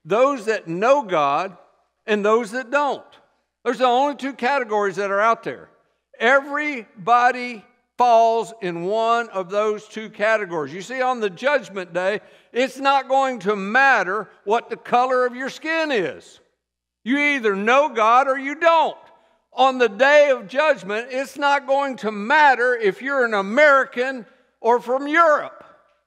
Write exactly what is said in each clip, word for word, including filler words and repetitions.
those that know God and those that don't. There's the only two categories that are out there. Everybody falls in one of those two categories. You see, on the judgment day, it's not going to matter what the color of your skin is. You either know God or you don't. On the day of judgment, it's not going to matter if you're an American or from Europe.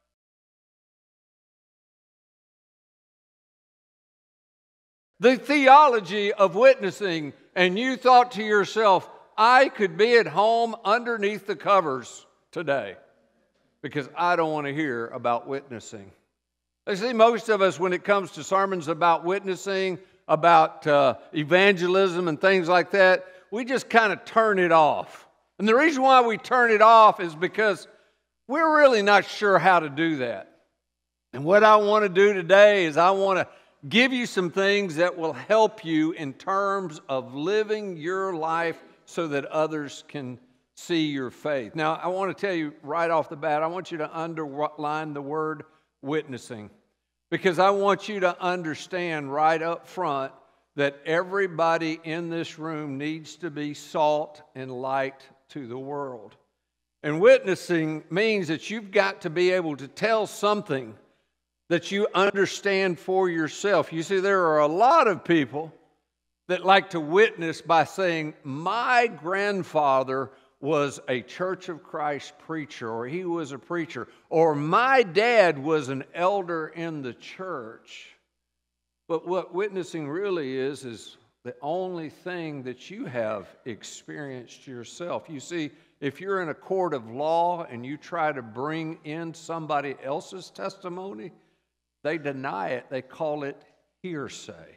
The theology of witnessing, and you thought to yourself, I could be at home underneath the covers today because I don't want to hear about witnessing. You see, most of us, when it comes to sermons about witnessing, about uh, evangelism and things like that, we just kind of turn it off. And the reason why we turn it off is because we're really not sure how to do that. And what I want to do today is I want to give you some things that will help you in terms of living your life so that others can see your faith. Now, I want to tell you right off the bat, I want you to underline the word witnessing, because I want you to understand right up front that everybody in this room needs to be salt and light to the world. And witnessing means that you've got to be able to tell something that you understand for yourself. You see, there are a lot of people that like to witness by saying, my grandfather was a Church of Christ preacher, or he was a preacher, or my dad was an elder in the church. But what witnessing really is, is the only thing that you have experienced yourself. You see, if you're in a court of law and you try to bring in somebody else's testimony, they deny it. They call it hearsay.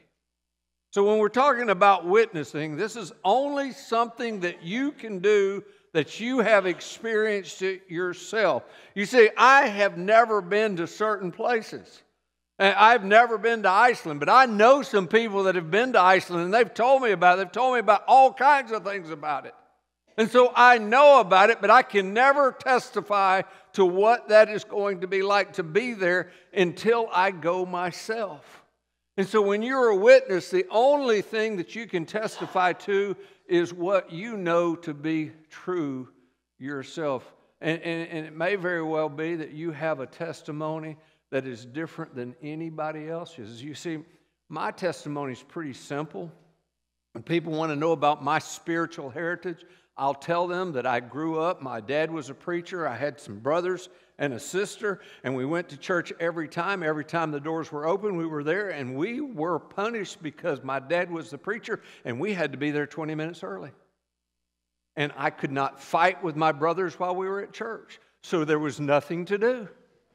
So when we're talking about witnessing, this is only something that you can do that you have experienced it yourself. You see, I have never been to certain places. And I've never been to Iceland, but I know some people that have been to Iceland, and they've told me about it. They've told me about all kinds of things about it. And so I know about it, but I can never testify to what that is going to be like to be there until I go myself. And so when you're a witness, the only thing that you can testify to is what you know to be true yourself. And, and, and it may very well be that you have a testimony that is different than anybody else's. You see, my testimony is pretty simple. When people want to know about my spiritual heritage, I'll tell them that I grew up, my dad was a preacher, I had some brothers and a sister, and we went to church every time. Every time the doors were open, we were there, and we were punished because my dad was the preacher, and we had to be there twenty minutes early. And I could not fight with my brothers while we were at church, so there was nothing to do.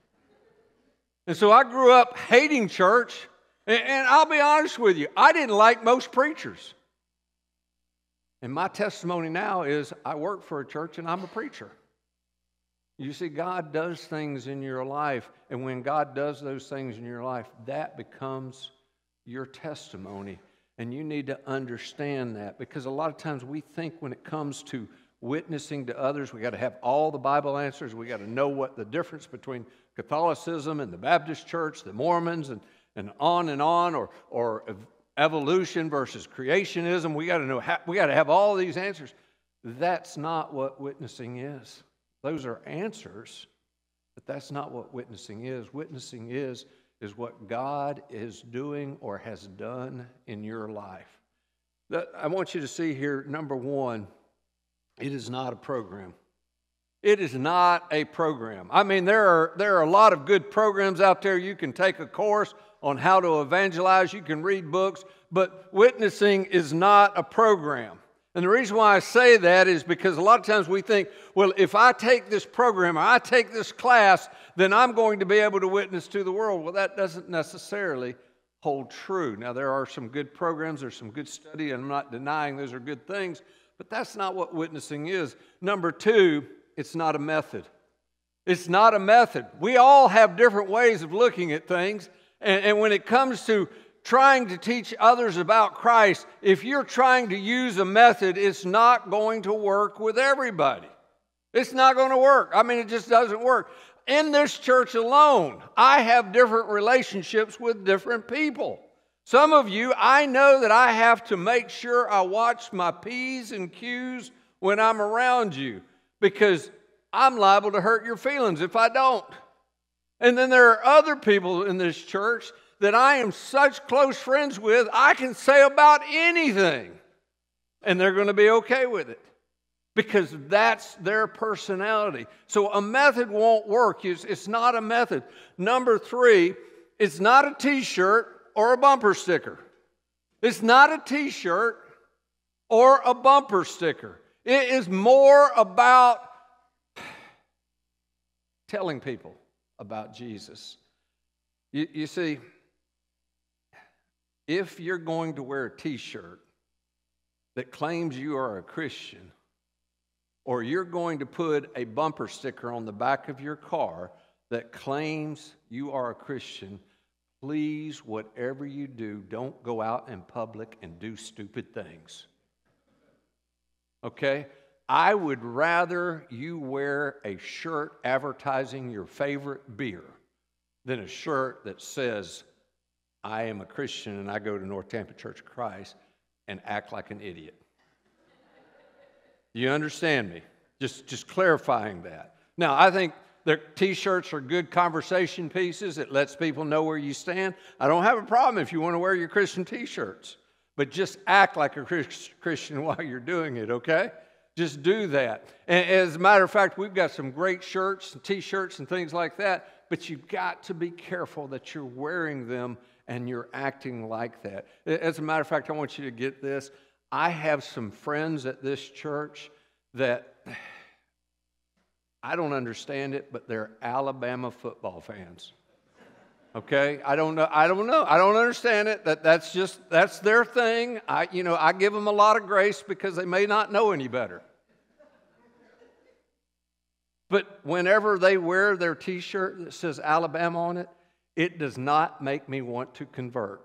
And so I grew up hating church, and, and I'll be honest with you, I didn't like most preachers. And my testimony now is I work for a church and I'm a preacher. You see, God does things in your life, and when God does those things in your life, that becomes your testimony. And you need to understand that, because a lot of times we think when it comes to witnessing to others, we got to have all the Bible answers. We got to know what the difference between Catholicism and the Baptist Church, the Mormons, and, and on and on, or or evolution versus creationism. We got to know how, we got to have all these answers. That's not what witnessing is. Those are answers, but that's not what witnessing is. Witnessing is is what God is doing or has done in your life. That, I want you to see here, number one, it is not a program. It is not a program. I mean, there are there are a lot of good programs out there. You can take a course on how to evangelize. You can read books. But witnessing is not a program. And the reason why I say that is because a lot of times we think, well, if I take this program or I take this class, then I'm going to be able to witness to the world. Well, that doesn't necessarily hold true. Now, there are some good programs. There's some good study, and I'm not denying those are good things. But that's not what witnessing is. Number two, it's not a method. It's not a method. We all have different ways of looking at things. And, and when it comes to trying to teach others about Christ, if you're trying to use a method, it's not going to work with everybody. It's not going to work. I mean, it just doesn't work. In this church alone, I have different relationships with different people. Some of you, I know that I have to make sure I watch my P's and Q's when I'm around you, because I'm liable to hurt your feelings if I don't. And then there are other people in this church that I am such close friends with, I can say about anything, and they're going to be okay with it, because that's their personality. So a method won't work. It's, it's not a method. Number three, it's not a T-shirt or a bumper sticker. It's not a T-shirt or a bumper sticker. It is more about telling people about Jesus. You, you see, if you're going to wear a T-shirt that claims you are a Christian, or you're going to put a bumper sticker on the back of your car that claims you are a Christian, please, whatever you do, don't go out in public and do stupid things. Okay? I would rather you wear a shirt advertising your favorite beer than a shirt that says, I am a Christian and I go to North Tampa Church of Christ, and act like an idiot. You understand me? Just, just clarifying that. Now, I think their T-shirts are good conversation pieces. It lets people know where you stand. I don't have a problem if you want to wear your Christian T-shirts, but just act like a Christian while you're doing it, okay? Just do that. And as a matter of fact, we've got some great shirts and T-shirts and things like that, but you've got to be careful that you're wearing them and you're acting like that. As a matter of fact, I want you to get this. I have some friends at this church that, I don't understand it, but they're Alabama football fans. Okay? I don't know. I don't know. I don't understand it. That that's just that's their thing. I you know, I give them a lot of grace because they may not know any better. But whenever they wear their T-shirt that says Alabama on it, it does not make me want to convert.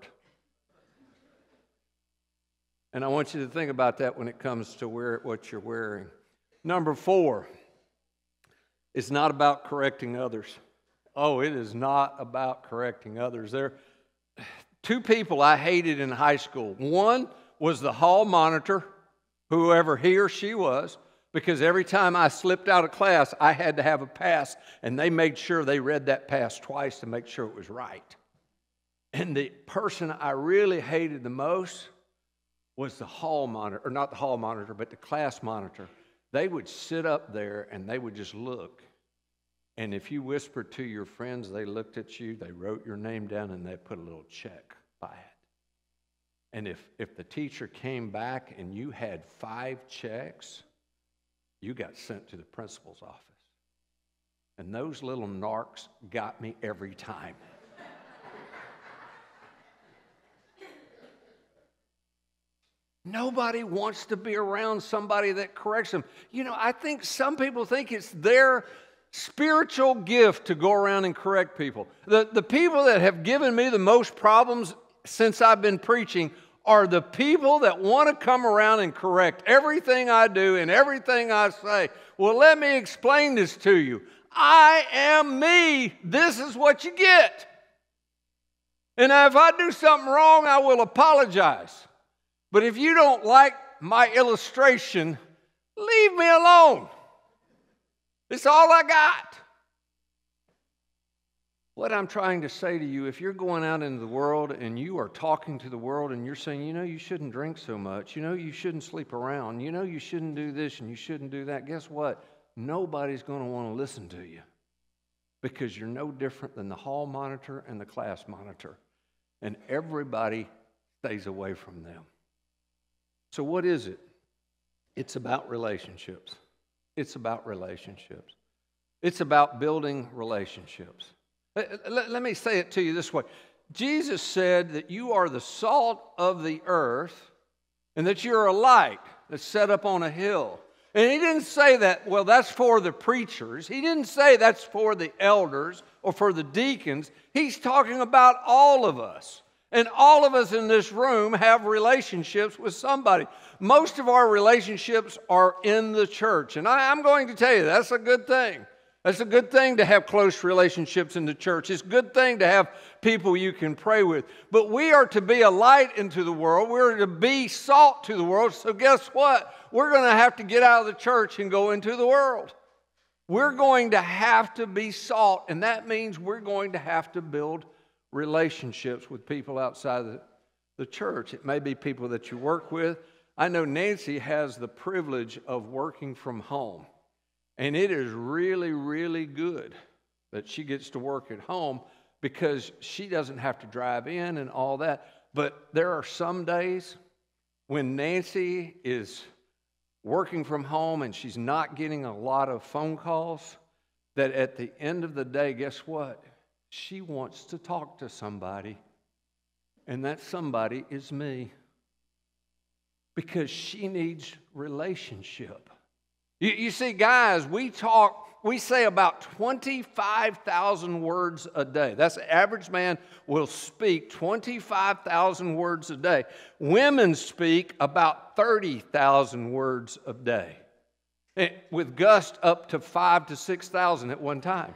And I want you to think about that when it comes to wear what you're wearing. Number four, it's not about correcting others. Oh, it is not about correcting others. There are two people I hated in high school. One was the hall monitor, whoever he or she was, because every time I slipped out of class, I had to have a pass, and they made sure they read that pass twice to make sure it was right. And the person I really hated the most was the hall monitor, or not the hall monitor, but the class monitor. They would sit up there and they would just look. And if you whispered to your friends, they looked at you, they wrote your name down, and they put a little check by it. And if, if the teacher came back and you had five checks, you got sent to the principal's office. And those little narcs got me every time. Nobody wants to be around somebody that corrects them. You know, I think some people think it's their spiritual gift to go around and correct people. The, the people that have given me the most problems since I've been preaching are the people that want to come around and correct everything I do and everything I say. Well, let me explain this to you. I am me. This is what you get. And if I do something wrong, I will apologize. But if you don't like my illustration, leave me alone. It's all I got. What I'm trying to say to you, if you're going out into the world and you are talking to the world and you're saying, you know, you shouldn't drink so much, you know, you shouldn't sleep around, you know, you shouldn't do this and you shouldn't do that, guess what? Nobody's going to want to listen to you, because you're no different than the hall monitor and the class monitor, and everybody stays away from them. So what is it? It's about relationships. It's about relationships. It's about building relationships. Let, let me say it to you this way. Jesus said that you are the salt of the earth and that you're a light that's set up on a hill. And he didn't say that, well, that's for the preachers. He didn't say that's for the elders or for the deacons. He's talking about all of us. And all of us in this room have relationships with somebody. Most of our relationships are in the church. And I, I'm going to tell you, that's a good thing. It's a good thing to have close relationships in the church. It's a good thing to have people you can pray with. But we are to be a light into the world. We're to be salt to the world. So guess what? We're going to have to get out of the church and go into the world. We're going to have to be salt, and that means we're going to have to build relationships with people outside the, the church. It may be people that you work with. I know Nancy has the privilege of working from home. And it is really, really good that she gets to work at home because she doesn't have to drive in and all that. But there are some days when Nancy is working from home and she's not getting a lot of phone calls, that at the end of the day, guess what? She wants to talk to somebody. And that somebody is me. Because she needs relationship. You, you see, guys, we talk, we say about twenty-five thousand words a day. That's the average man will speak twenty-five thousand words a day. Women speak about thirty thousand words a day, with gust up to five to six thousand at one time.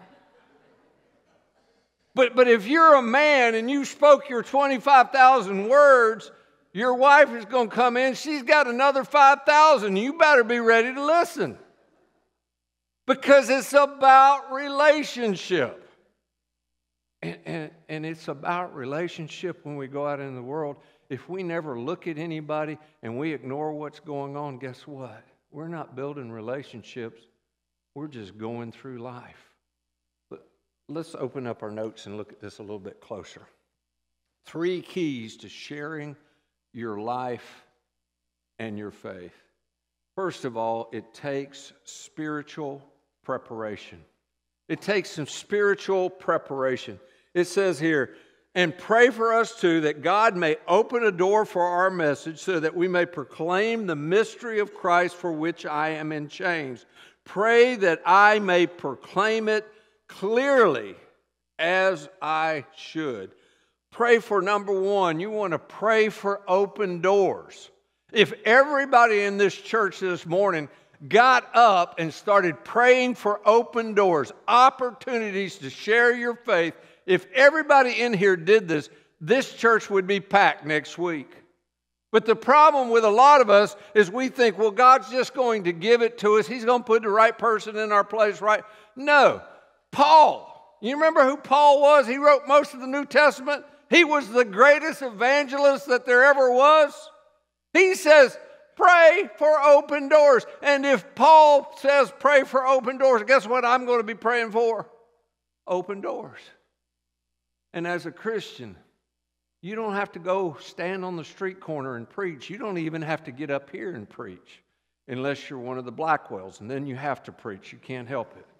But, but if you're a man and you spoke your twenty-five thousand words, your wife is going to come in, she's got another five thousand. You better be ready to listen. Because it's about relationship. And, and, and it's about relationship when we go out in the world. If we never look at anybody and we ignore what's going on, guess what? We're not building relationships. We're just going through life. But let's open up our notes and look at this a little bit closer. Three keys to sharing your life and your faith. First of all, it takes spiritual preparation. It takes some spiritual preparation. It says here, and pray for us too that God may open a door for our message so that we may proclaim the mystery of Christ for which I am in chains. Pray that I may proclaim it clearly as I should. Pray for number one, you want to pray for open doors. If everybody in this church this morning got up and started praying for open doors, opportunities to share your faith, if everybody in here did this, this church would be packed next week. But the problem with a lot of us is we think, well, God's just going to give it to us. He's going to put the right person in our place, right? No. Paul, you remember who Paul was? He wrote most of the New Testament. He was the greatest evangelist that there ever was. He says, pray for open doors. And if Paul says pray for open doors, guess what I'm going to be praying for? Open doors. And as a Christian, you don't have to go stand on the street corner and preach. You don't even have to get up here and preach unless you're one of the Blackwells, and then you have to preach. You can't help it.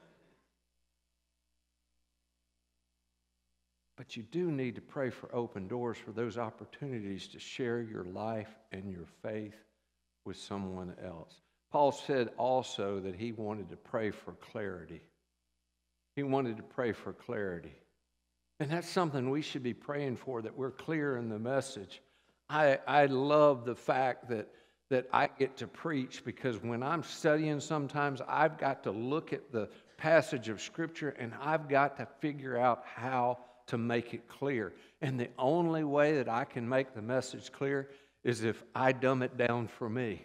But you do need to pray for open doors, for those opportunities to share your life and your faith with someone else. Paul said also that he wanted to pray for clarity. He wanted to pray for clarity. And that's something we should be praying for, that we're clear in the message. I, I love the fact that, that I get to preach, because when I'm studying sometimes, I've got to look at the passage of Scripture and I've got to figure out how to make it clear. And the only way that I can make the message clear is if I dumb it down for me.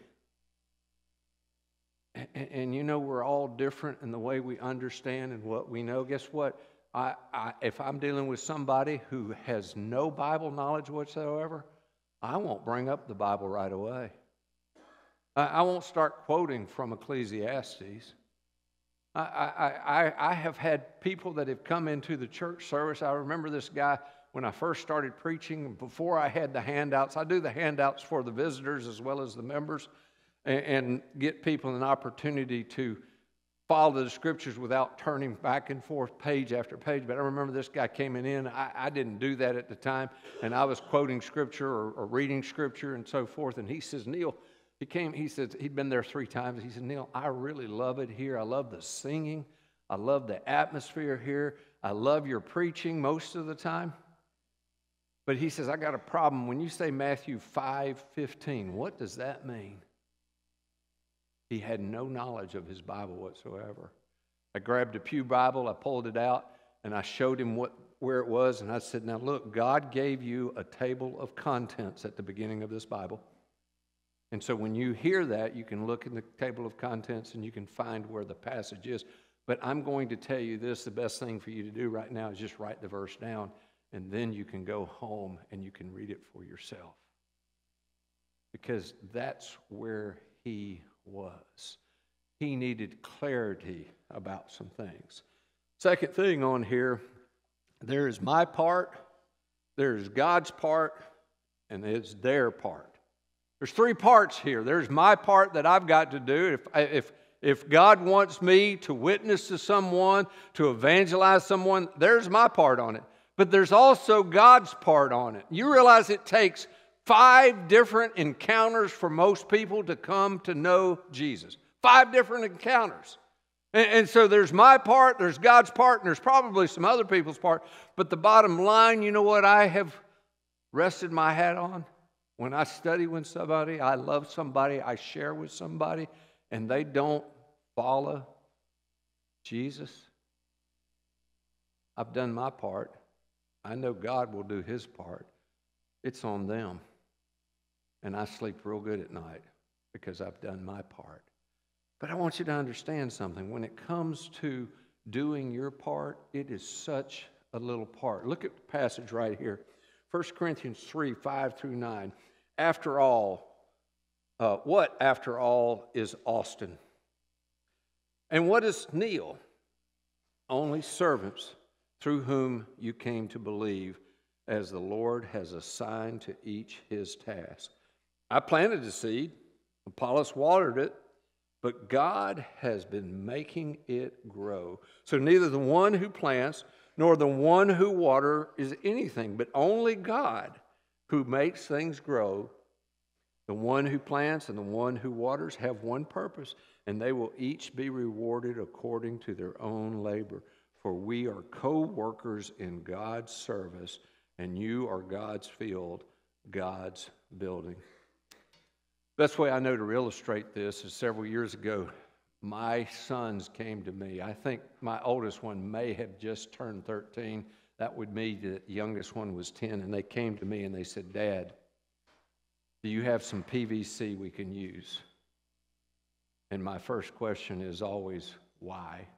And, and, and you know, we're all different in the way we understand and what we know. Guess what? I, I, if I'm dealing with somebody who has no Bible knowledge whatsoever, I won't bring up the Bible right away. I, I won't start quoting from Ecclesiastes. I, I, I, I have had people that have come into the church service. I remember this guy when I first started preaching, before I had the handouts. I do the handouts for the visitors as well as the members, and, and get people an opportunity to follow the Scriptures without turning back and forth page after page. But I remember this guy came in. I, I didn't do that at the time, and I was quoting Scripture or, or reading Scripture and so forth. And he says, Neil, he came, he said, he'd been there three times. He said, Neil, I really love it here. I love the singing. I love the atmosphere here. I love your preaching most of the time. But he says, I got a problem. When you say Matthew five fifteen, what does that mean? He had no knowledge of his Bible whatsoever. I grabbed a pew Bible, I pulled it out, and I showed him what where it was, and I said, now look, God gave you a table of contents at the beginning of this Bible. And so when you hear that, you can look in the table of contents and you can find where the passage is. But I'm going to tell you this, the best thing for you to do right now is just write the verse down, and then you can go home and you can read it for yourself. Because that's where he was. He needed clarity about some things. Second thing on here, there is my part, there is God's part, and there's their part. There's three parts here. There's my part that I've got to do. If, if, if God wants me to witness to someone, to evangelize someone, there's my part on it. But there's also God's part on it. You realize it takes five different encounters for most people to come to know Jesus. Five different encounters. And, and so there's my part, there's God's part, and there's probably some other people's part. But the bottom line, you know what I have rested my hat on? When I study with somebody, I love somebody, I share with somebody, and they don't follow Jesus, I've done my part. I know God will do his part. It's on them. And I sleep real good at night because I've done my part. But I want you to understand something. When it comes to doing your part, it is such a little part. Look at the passage right here. First Corinthians three, five through nine. After all, uh, what after all is Austin? And what is Neil? Only servants through whom you came to believe, as the Lord has assigned to each his task. I planted the seed, Apollos watered it, but God has been making it grow. So neither the one who plants nor the one who waters is anything, but only God who makes things grow. The one who plants and the one who waters have one purpose, and they will each be rewarded according to their own labor. For we are co-workers in God's service, and you are God's field, God's building. Best way I know to illustrate this is several years ago, my sons came to me. I think my oldest one may have just turned thirteen. That would mean the youngest one was ten, and they came to me and they said, Dad, do you have some P V C we can use? And my first question is always, why?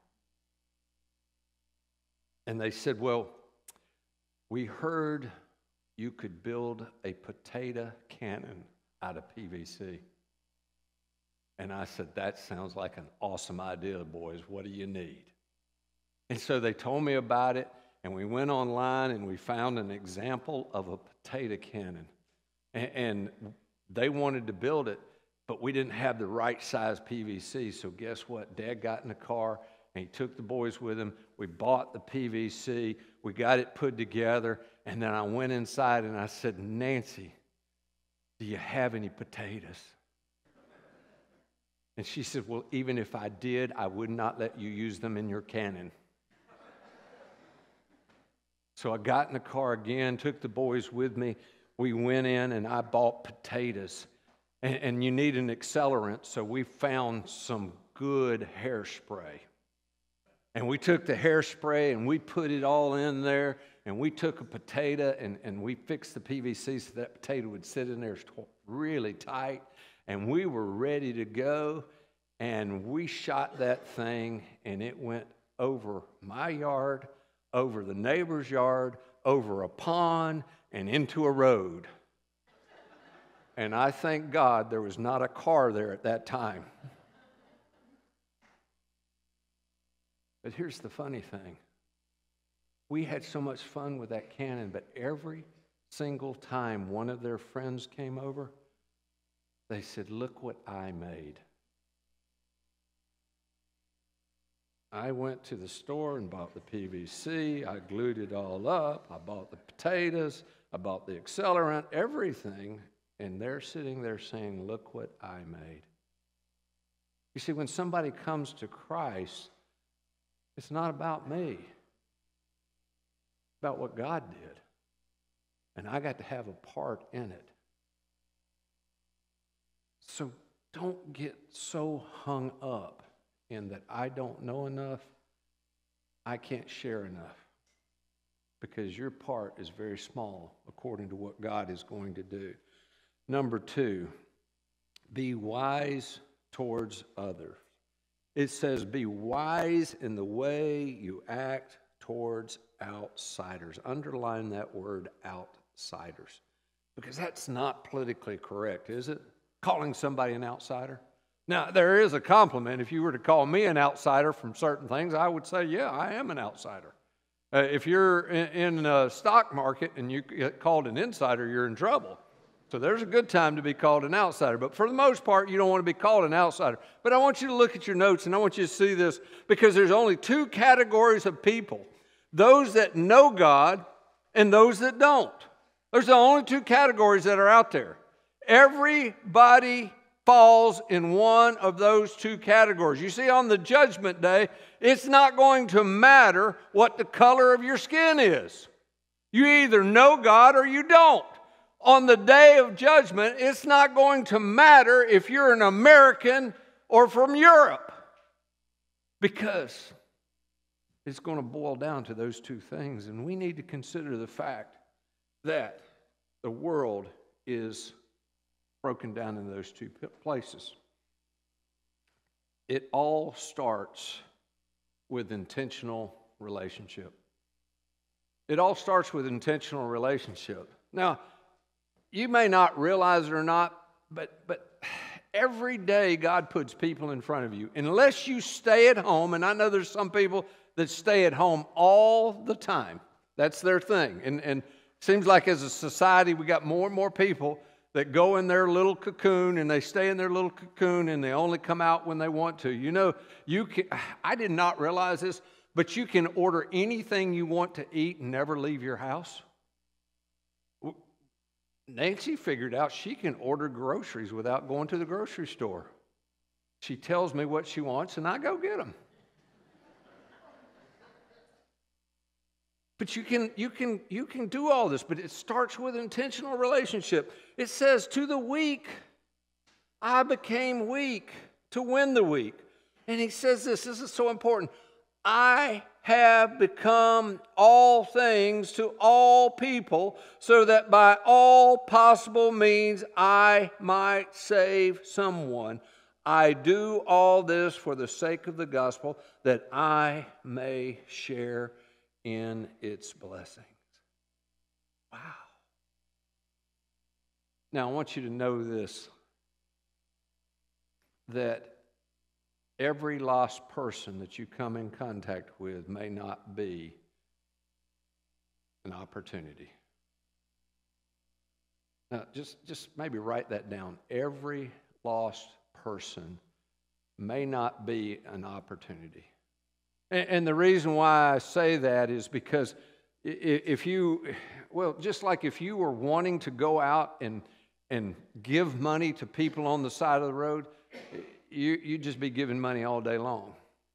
And they said, well, we heard you could build a potato cannon out of P V C. And I said, that sounds like an awesome idea, boys. What do you need? And so they told me about it, and we went online and we found an example of a potato cannon. And, and they wanted to build it, but we didn't have the right size P V C. So guess what? Dad got in the car, and he took the boys with him. We bought the P V C. We got it put together. And then I went inside and I said, Nancy, do you have any potatoes? And she said, well, even if I did, I would not let you use them in your cannon. So I got in the car again, took the boys with me. We went in and I bought potatoes. And, and you need an accelerant, so we found some good hairspray. And we took the hairspray and we put it all in there. And we took a potato and, and we fixed the P V C so that potato would sit in there really tight. And we were ready to go. And we shot that thing and it went over my yard, over the neighbor's yard, over a pond, and into a road. And I thank God there was not a car there at that time. But here's the funny thing. We had so much fun with that cannon, but every single time one of their friends came over, they said, look what I made. I went to the store and bought the P V C. I glued it all up. I bought the potatoes. I bought the accelerant, everything. And they're sitting there saying, look what I made. You see, when somebody comes to Christ, it's not about me. It's about what God did. And I got to have a part in it. So don't get so hung up in that I don't know enough, I can't share enough because your part is very small according to what God is going to do. Number two, be wise towards others. It says, be wise in the way you act towards outsiders. Underline that word, outsiders, because that's not politically correct, is it? Calling somebody an outsider. Now, there is a compliment. If you were to call me an outsider from certain things, I would say, yeah, I am an outsider. Uh, if you're in, in a stock market and you get called an insider, you're in trouble. So there's a good time to be called an outsider. But for the most part, you don't want to be called an outsider. But I want you to look at your notes, and I want you to see this, because there's only two categories of people: those that know God and those that don't. There's the only two categories that are out there. Everybody falls in one of those two categories. You see, on the judgment day, it's not going to matter what the color of your skin is. You either know God or you don't. On the day of judgment, it's not going to matter if you're an American or from Europe, because it's going to boil down to those two things. And we need to consider the fact that the world is broken down in those two places. It all starts with intentional relationship. It all starts with intentional relationship. Now, you may not realize it or not, but but every day God puts people in front of you. Unless you stay at home, and I know there's some people that stay at home all the time. That's their thing. And and it seems like as a society, we got more and more people that go in their little cocoon and they stay in their little cocoon and they only come out when they want to. You know, you can, I did not realize this, but you can order anything you want to eat and never leave your house. Nancy figured out she can order groceries without going to the grocery store. She tells me what she wants and I go get them. But you can, you can, you can do all this, but it starts with intentional relationship. It says, to the weak, I became weak to win the weak. And he says this, this is so important. I have become all things to all people, so that by all possible means I might save someone. I do all this for the sake of the gospel, that I may share in its blessings. Wow. Now, I want you to know this, that every lost person that you come in contact with may not be an opportunity. Now, just, just maybe write that down. Every lost person may not be an opportunity. And the reason why I say that is because if you, well, just like if you were wanting to go out and and give money to people on the side of the road, you, you'd just be giving money all day long.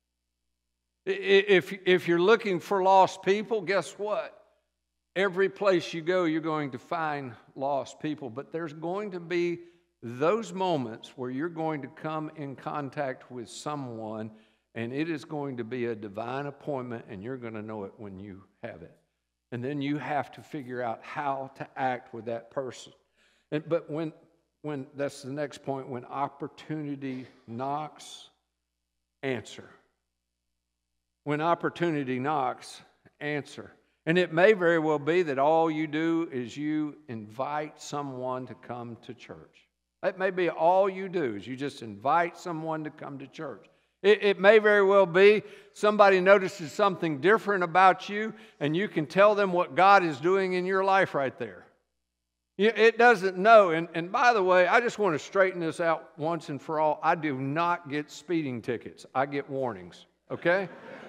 If, if you're looking for lost people, guess what? Every place you go, you're going to find lost people. But there's going to be those moments where you're going to come in contact with someone, and it is going to be a divine appointment, and you're going to know it when you have it. And then you have to figure out how to act with that person. And, but when, when, that's the next point, when opportunity knocks, answer. When opportunity knocks, answer. And it may very well be that all you do is you invite someone to come to church. That may be all you do, is you just invite someone to come to church. It, it may very well be somebody notices something different about you, and you can tell them what God is doing in your life right there. It doesn't know. And, and by the way, I just want to straighten this out once and for all. I do not get speeding tickets. I get warnings, okay?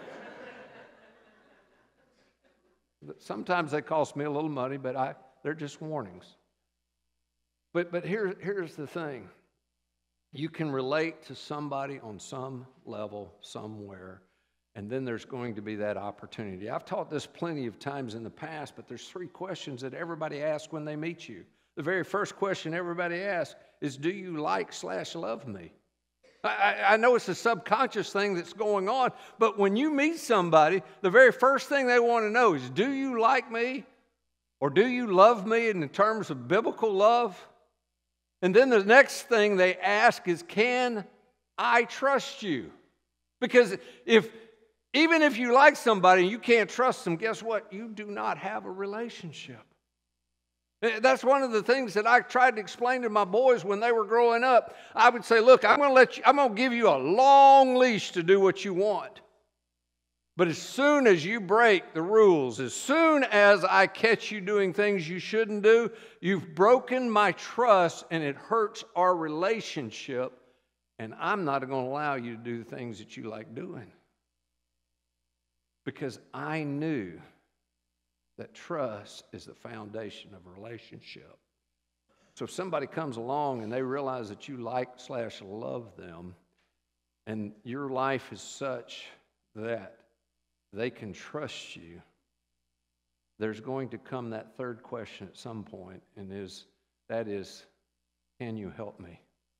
Sometimes they cost me a little money, but I, they're just warnings. But, but here, here's the thing. You can relate to somebody on some level somewhere, and then there's going to be that opportunity. I've taught this plenty of times in the past, but there's three questions that everybody asks when they meet you. The very first question everybody asks is, do you like slash love me? I, I know it's a subconscious thing that's going on, but when you meet somebody, the very first thing they want to know is, do you like me? Or do you love me in terms of biblical love? And then the next thing they ask is, can I trust you? Because if even if you like somebody and you can't trust them, guess what? You do not have a relationship. That's one of the things that I tried to explain to my boys when they were growing up. I would say, look, I'm going to let you, I'm going to give you a long leash to do what you want. But as soon as you break the rules, as soon as I catch you doing things you shouldn't do, you've broken my trust and it hurts our relationship, and I'm not going to allow you to do the things that you like doing. Because I knew that trust is the foundation of a relationship. So if somebody comes along and they realize that you like slash love them, and your life is such that they can trust you, there's going to come that third question at some point, and is that is, can you help me?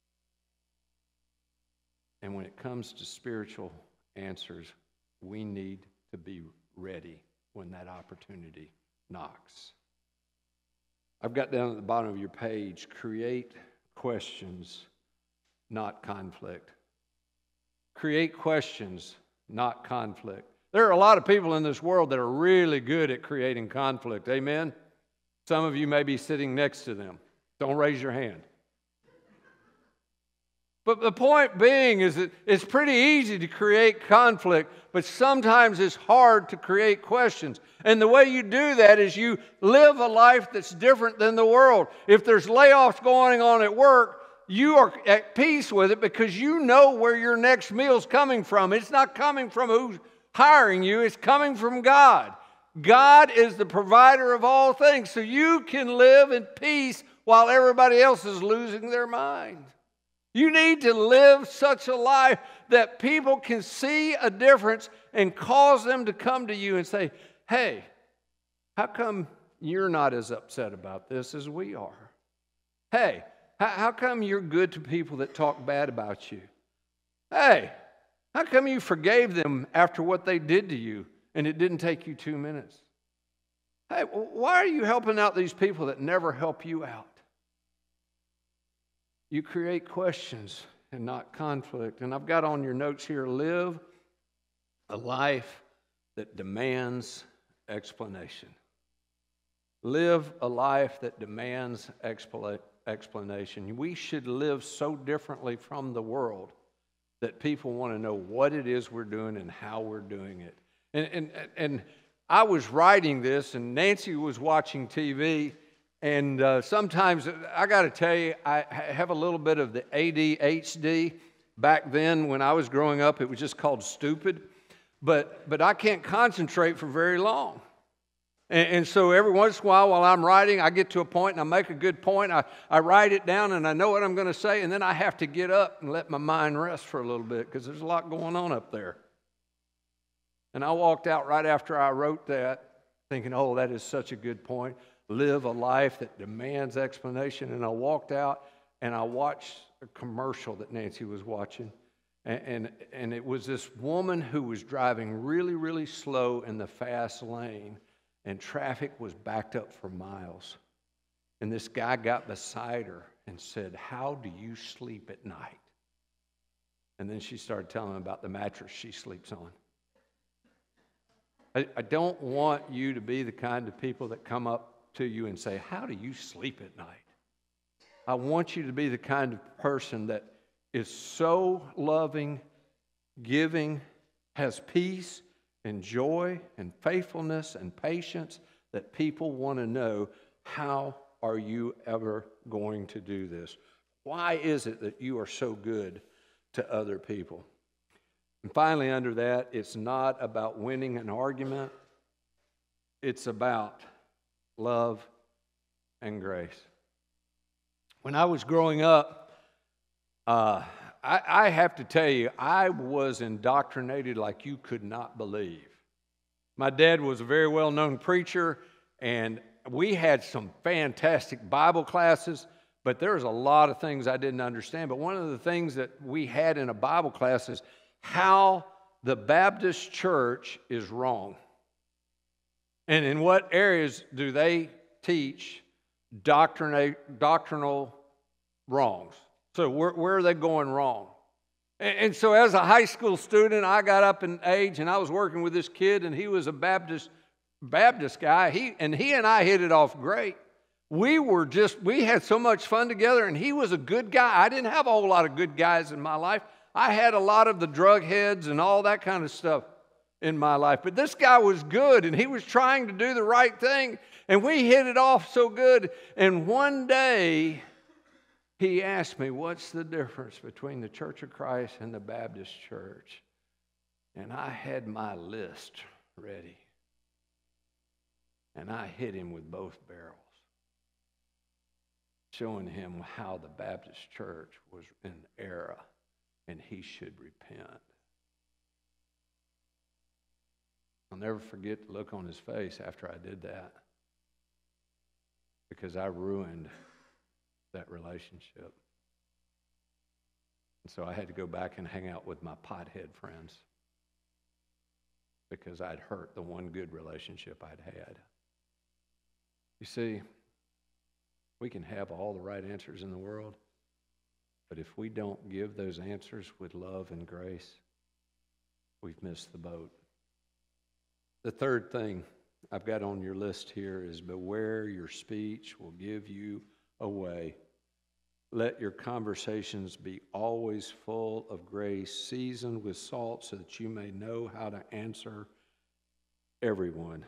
And when it comes to spiritual answers, we need to be ready when that opportunity knocks. I've got down at the bottom of your page, create questions, not conflict. Create questions, not conflict. There are a lot of people in this world that are really good at creating conflict. Amen? Some of you may be sitting next to them. Don't raise your hand. But the point being is that it's pretty easy to create conflict, but sometimes it's hard to create questions. And the way you do that is you live a life that's different than the world. If there's layoffs going on at work, you are at peace with it because you know where your next meal's coming from. It's not coming from who's hiring you, it's coming from God. God is the provider of all things, so you can live in peace while everybody else is losing their mind. You need to live such a life that people can see a difference and cause them to come to you and say, hey, how come you're not as upset about this as we are? Hey, how come you're good to people that talk bad about you? Hey, how come you forgave them after what they did to you and it didn't take you two minutes? Hey, why are you helping out these people that never help you out? You create questions and not conflict. And I've got on your notes here, live a life that demands explanation. Live a life that demands explanation. We should live so differently from the world that people want to know what it is we're doing and how we're doing it. And, and, and I was writing this, and Nancy was watching T V, and uh, sometimes, I got to tell you, I have a little bit of the A D H D. Back then, when I was growing up, it was just called stupid. But, but I can't concentrate for very long. And, and so every once in a while, while I'm writing, I get to a point and I make a good point. I, I write it down and I know what I'm going to say, and then I have to get up and let my mind rest for a little bit because there's a lot going on up there. And I walked out right after I wrote that thinking, oh, that is such a good point. Live a life that demands explanation. And I walked out and I watched a commercial that Nancy was watching. And, and, and it was this woman who was driving really, really slow in the fast lane, and traffic was backed up for miles. And this guy got beside her and said, how do you sleep at night? And then she started telling him about the mattress she sleeps on. I, I don't want you to be the kind of people that come up to you and say, how do you sleep at night? I want you to be the kind of person that is so loving, giving, has peace and joy and faithfulness and patience that people want to know, how are you ever going to do this? Why is it that you are so good to other people? And finally, under that, it's not about winning an argument. It's about love and grace. When I was growing up, uh, I, I have to tell you, I was indoctrinated like you could not believe. My dad was a very well-known preacher, and we had some fantastic Bible classes, But there was a lot of things I didn't understand. But one of the things that we had in a Bible class is how the Baptist church is wrong. And in what areas do they teach doctrina- doctrinal wrongs? So where, where are they going wrong? And, and so as a high school student, I got up in age and I was working with this kid, and he was a Baptist Baptist guy. He and he and I hit it off great. We were just, we had so much fun together, and he was a good guy. I didn't have a whole lot of good guys in my life. I had a lot of the drug heads and all that kind of stuff in my life. But this guy was good, and he was trying to do the right thing, and we hit it off so good. And one day, he asked me, what's the difference between the Church of Christ and the Baptist church? And I had my list ready. And I hit him with both barrels, showing him how the Baptist church was in error and he should repent. I'll never forget the look on his face after I did that, because I ruined that relationship. And so I had to go back and hang out with my pothead friends, because I'd hurt the one good relationship I'd had. You see, we can have all the right answers in the world, but if we don't give those answers with love and grace, we've missed the boat. The third thing I've got on your list here is beware your speech will give you away. Let your conversations be always full of grace, seasoned with salt, so that you may know how to answer everyone.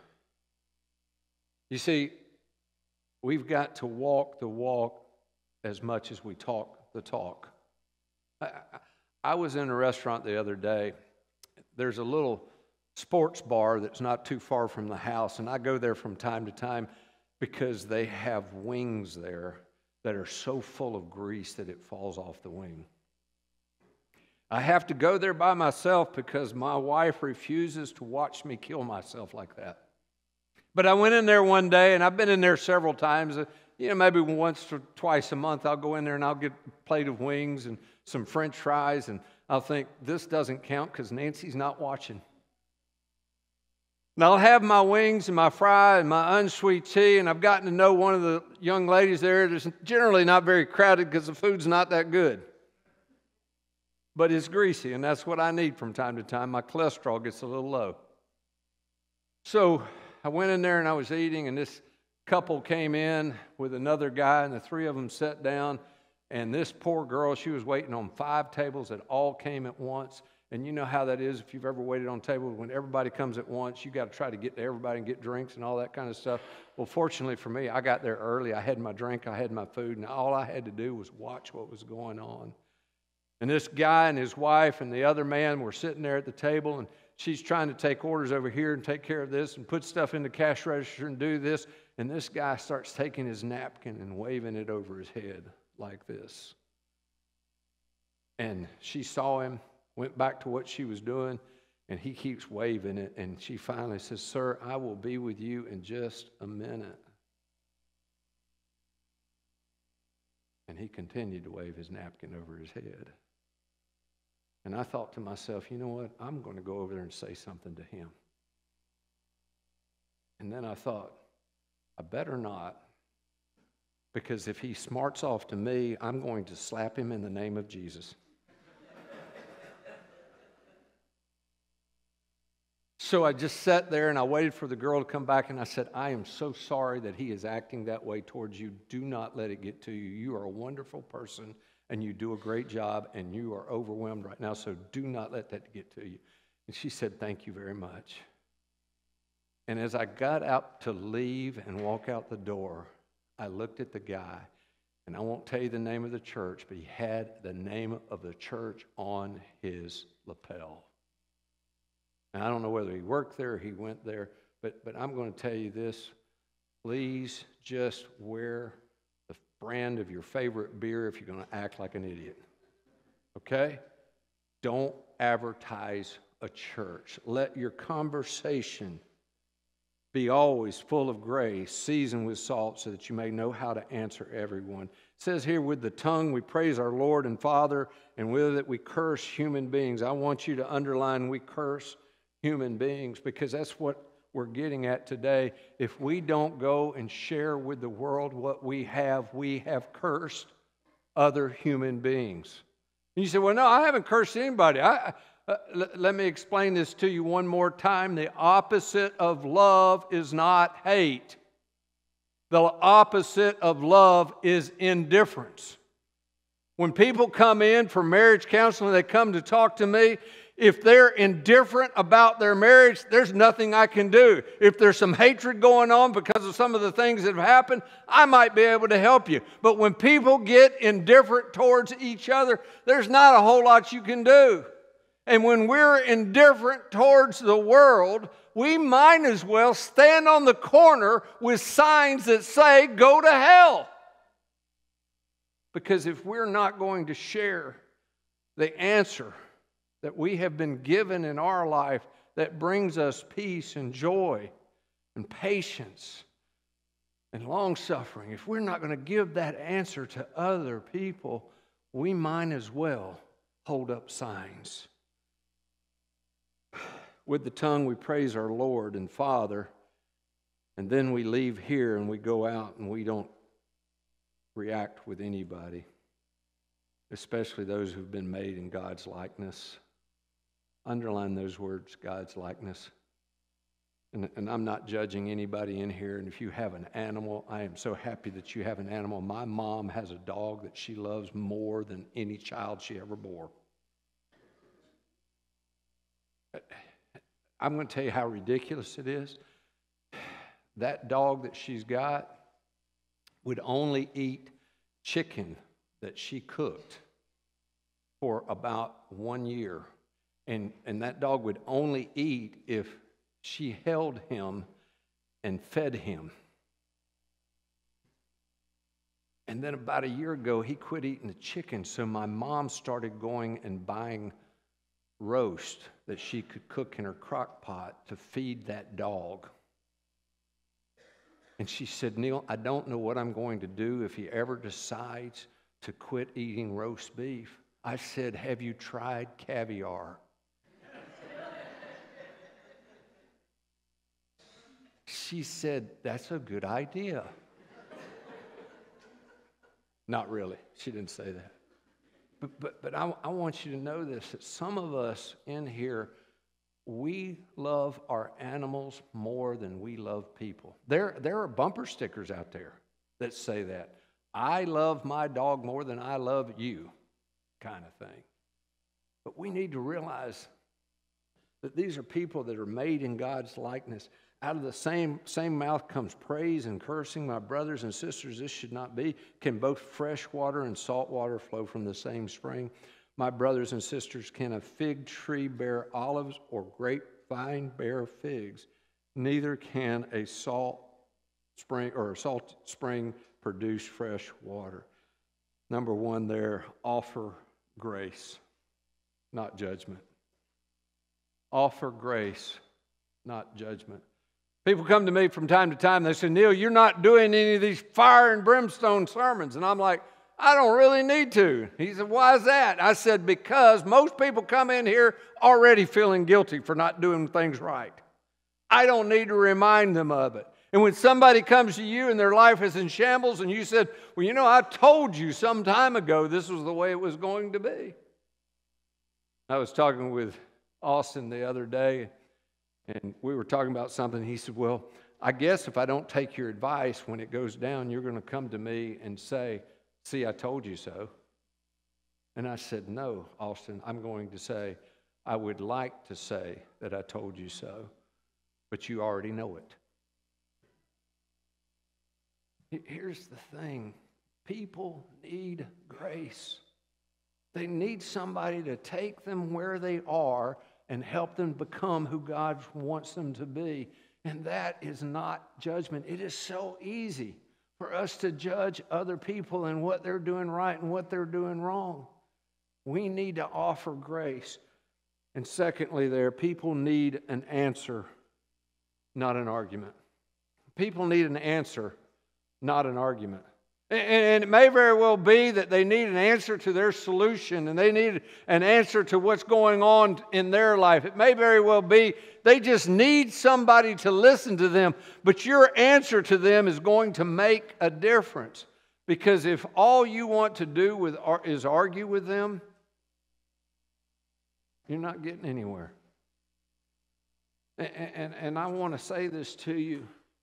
You see, we've got to walk the walk as much as we talk the talk. I, I was in a restaurant the other day. There's a little sports bar that's not too far from the house, and I go there from time to time because they have wings there that are so full of grease that it falls off the wing. I have to go there by myself because my wife refuses to watch me kill myself like that. But I went in there one day, and I've been in there several times. You know, maybe once or twice a month I'll go in there and I'll get a plate of wings and some French fries, and I'll think, this doesn't count because Nancy's not watching. And I'll have my wings and my fry and my unsweet tea, and I've gotten to know one of the young ladies there. It's generally not very crowded because the food's not that good. But it's greasy, and that's what I need from time to time. My cholesterol gets a little low. So I went in there and I was eating, and this couple came in with another guy, and the three of them sat down, and this poor girl, she was waiting on five tables that all came at once. And you know how that is if you've ever waited on tables. When everybody comes at once, you got to try to get to everybody and get drinks and all that kind of stuff. Well, fortunately for me, I got there early. I had my drink, I had my food, and all I had to do was watch what was going on. And this guy and his wife and the other man were sitting there at the table, and she's trying to take orders over here and take care of this and put stuff in the cash register and do this. And this guy starts taking his napkin and waving it over his head like this. And she saw him, went back to what she was doing, and he keeps waving it. And she finally says, "Sir, I will be with you in just a minute." And he continued to wave his napkin over his head. And I thought to myself, you know what? I'm going to go over there and say something to him. And then I thought, I better not, because if he smarts off to me, I'm going to slap him in the name of Jesus. So I just sat there and I waited for the girl to come back, and I said, I am so sorry that he is acting that way towards you. Do not let it get to you. You are a wonderful person and you do a great job, and you are overwhelmed right now, so do not let that get to you. And she said, thank you very much. And as I got out to leave and walk out the door, I looked at the guy, and I won't tell you the name of the church, but he had the name of the church on his lapel. And I don't know whether he worked there or he went there, but, but I'm going to tell you this. Please just wear the brand of your favorite beer if you're going to act like an idiot. Okay? Don't advertise a church. Let your conversation Be always full of grace, seasoned with salt, so that you may know how to answer everyone. It says here, with the tongue we praise our Lord and Father, and with it we curse human beings. I want you to underline, we curse human beings, because that's what we're getting at today. If we don't go and share with the world what we have, we have cursed other human beings. And you say, well, no, I haven't cursed anybody. I, uh, l- let me explain this to you one more time. The opposite of love is not hate. The opposite of love is indifference. When people come in for marriage counseling, they come to talk to me. If they're indifferent about their marriage, there's nothing I can do. If there's some hatred going on because of some of the things that have happened, I might be able to help you. But when people get indifferent towards each other, there's not a whole lot you can do. And when we're indifferent towards the world, we might as well stand on the corner with signs that say, go to hell. Because if we're not going to share the answer that we have been given in our life that brings us peace and joy and patience and long-suffering, if we're not going to give that answer to other people, we might as well hold up signs. With the tongue we praise our Lord and Father, and then we leave here and we go out and we don't react with anybody, especially those who've been made in God's likeness. Underline those words, God's likeness. And, and I'm not judging anybody in here. And if you have an animal, I am so happy that you have an animal. My mom has a dog that she loves more than any child she ever bore. I'm going to tell you how ridiculous it is. That dog that she's got would only eat chicken that she cooked for about one year. And, and that dog would only eat if she held him and fed him. And then about a year ago, he quit eating the chicken, so my mom started going and buying roast that she could cook in her crock pot to feed that dog. And she said, Neil, I don't know what I'm going to do if he ever decides to quit eating roast beef. I said, have you tried caviar? She said, that's a good idea. Not really. She didn't say that. But, but, but I, I want you to know this, that some of us in here, we love our animals more than we love people. There, there are bumper stickers out there that say that. I love my dog more than I love you, kind of thing. But we need to realize that these are people that are made in God's likeness. Out of the same, same mouth comes praise and cursing. My brothers and sisters, this should not be. Can both fresh water and salt water flow from the same spring? My brothers and sisters, can a fig tree bear olives or grapevine bear figs? Neither can a salt spring or a salt spring produce fresh water. Number one there, offer grace, not judgment. Offer grace, not judgment. People come to me from time to time, they say, Neil, you're not doing any of these fire and brimstone sermons. And I'm like, I don't really need to. He said, why is that? I said, because most people come in here already feeling guilty for not doing things right. I don't need to remind them of it. And when somebody comes to you and their life is in shambles and you said, well, you know, I told you some time ago this was the way it was going to be. I was talking with Austin the other day, and we were talking about something. He said, well, I guess if I don't take your advice when it goes down, you're going to come to me and say, see, I told you so. And I said, no, Austin, I'm going to say, I would like to say that I told you so, but you already know it. Here's the thing. People need grace. They need somebody to take them where they are and help them become who God wants them to be. And that is not judgment. It is so easy for us to judge other people and what they're doing right and what they're doing wrong. We need to offer grace. And secondly, there, people need an answer, not an argument. People need an answer, not an argument. And it may very well be that they need an answer to their solution and they need an answer to what's going on in their life. It may very well be they just need somebody to listen to them, but your answer to them is going to make a difference. Because if all you want to do with, is argue with them, you're not getting anywhere. And, and, and I want to say this to you.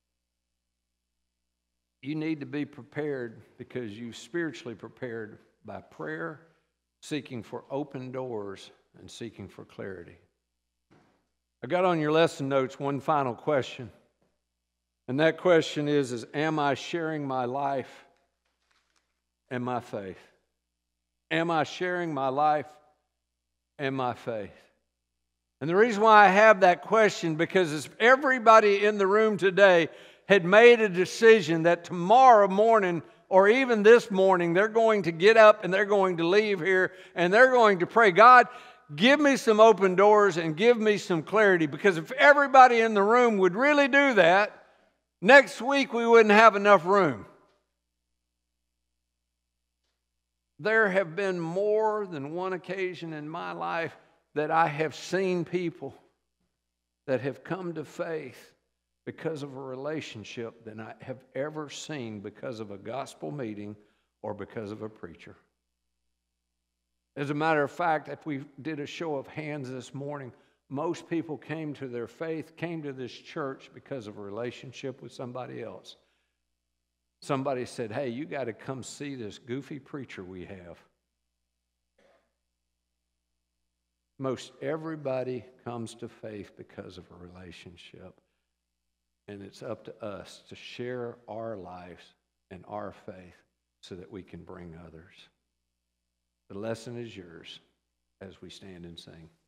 You need to be prepared because you spiritually prepared by prayer, seeking for open doors, and seeking for clarity. I got on your lesson notes one final question. And that question is, is am I sharing my life and my faith? Am I sharing my life and my faith? And the reason why I have that question, because as everybody in the room today had made a decision that tomorrow morning or even this morning they're going to get up and they're going to leave here and they're going to pray, God, give me some open doors and give me some clarity. Because if everybody in the room would really do that, next week we wouldn't have enough room. There have been more than one occasion in my life that I have seen people that have come to faith because of a relationship than I have ever seen because of a gospel meeting or because of a preacher. As a matter of fact, if we did a show of hands this morning, most people came to their faith, came to this church because of a relationship with somebody else. Somebody said, hey, you got to come see this goofy preacher we have. Most everybody comes to faith because of a relationship. And it's up to us to share our lives and our faith so that we can bring others. The lesson is yours as we stand and sing.